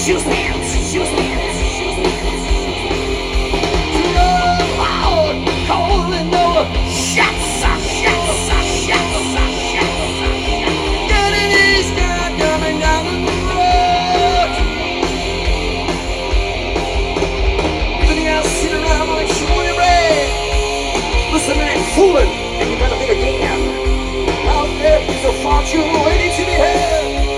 shoes hands, shoes hands, shoes hands. Calling no shots, shots, shots, shots. Getting this guy coming down the road. Everything else sit around like shorty bread. Listen, man, fooling, and you better think again. Out there is a fortune waiting to be had.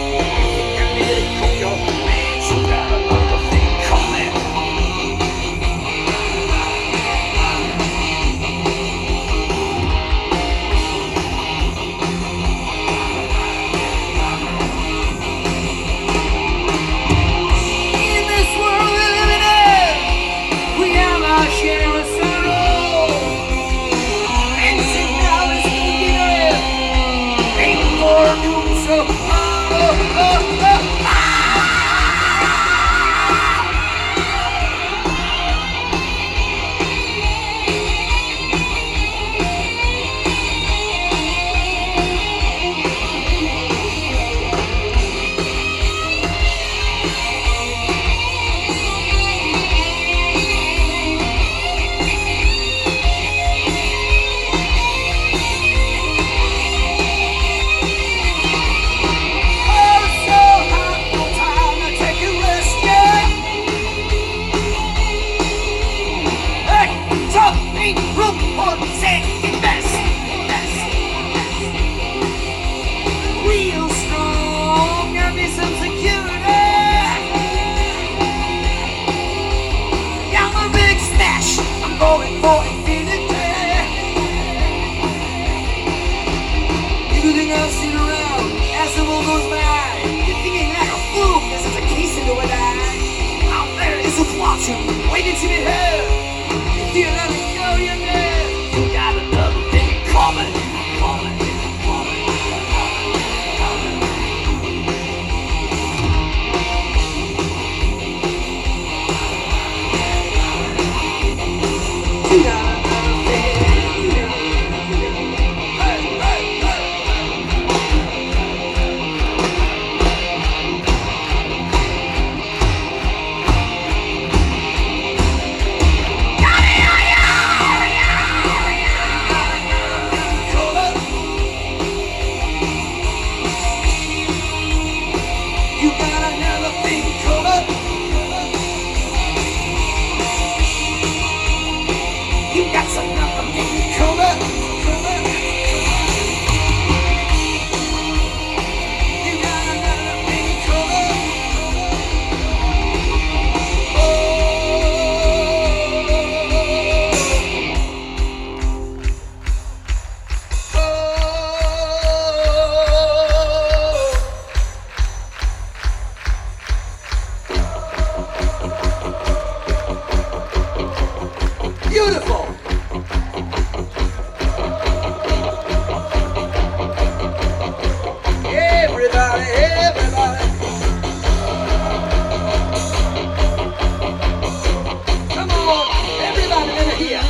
Waiting to be heard. If you let me go, you're dead. You got another thing coming, coming, coming. You got another thing. Hey, hey, hey. Beautiful. Everybody, everybody. Come on, everybody over here.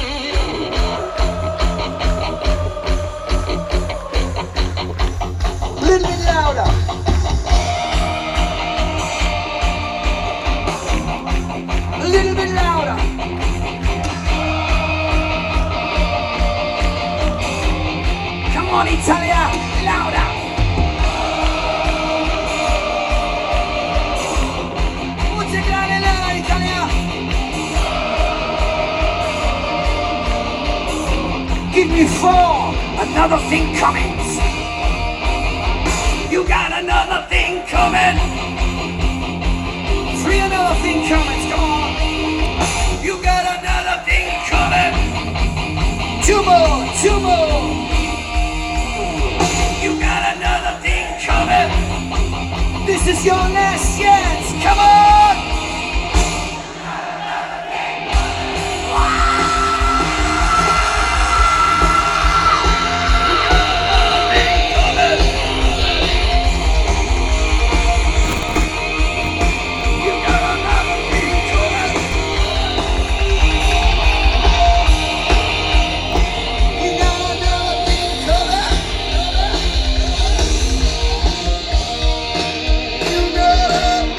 A little bit louder. A little bit louder. Come on, Italia, louder. Voce grande, louder, Italia. Give me 4, another thing coming. You got another thing coming. 3, another thing coming. Come on. You got another thing coming. 2 more, 2 more. You got another thing coming. This is your last chance. Come on. You got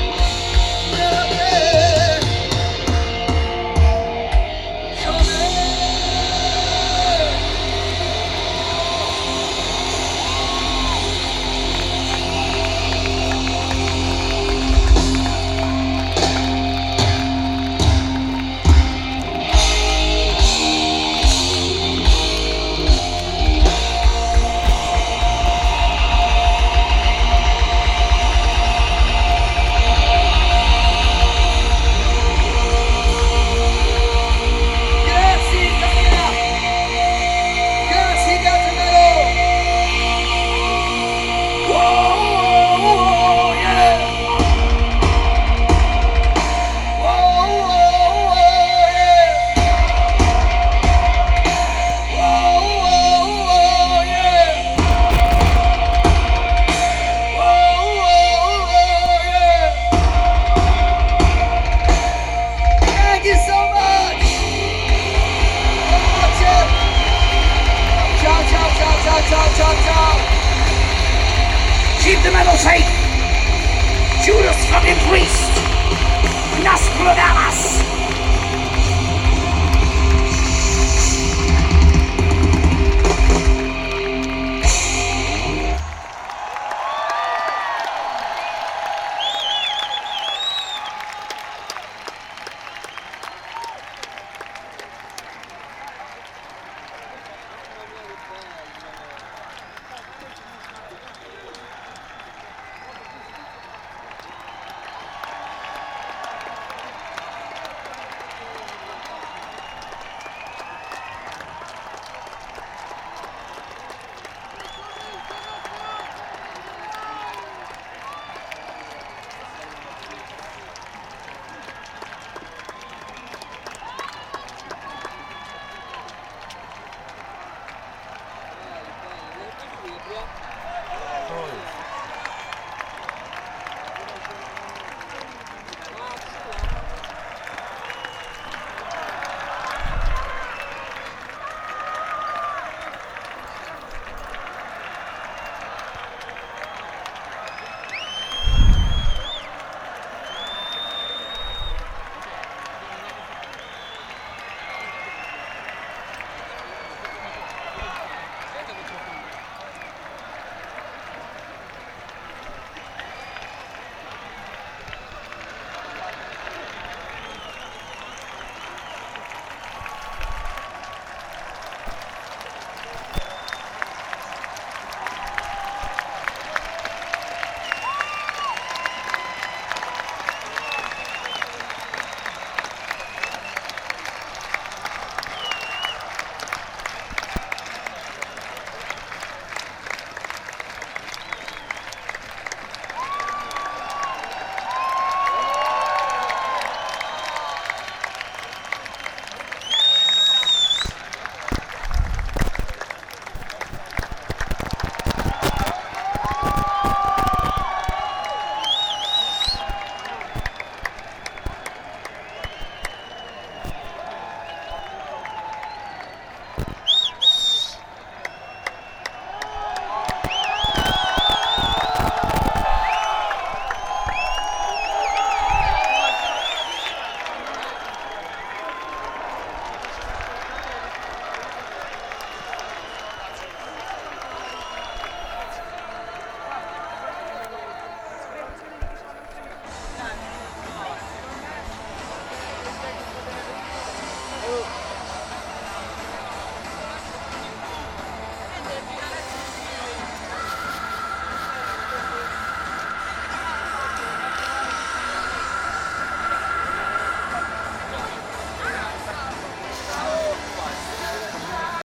Keep the metal faith. Judas fucking priest. Nostradamus.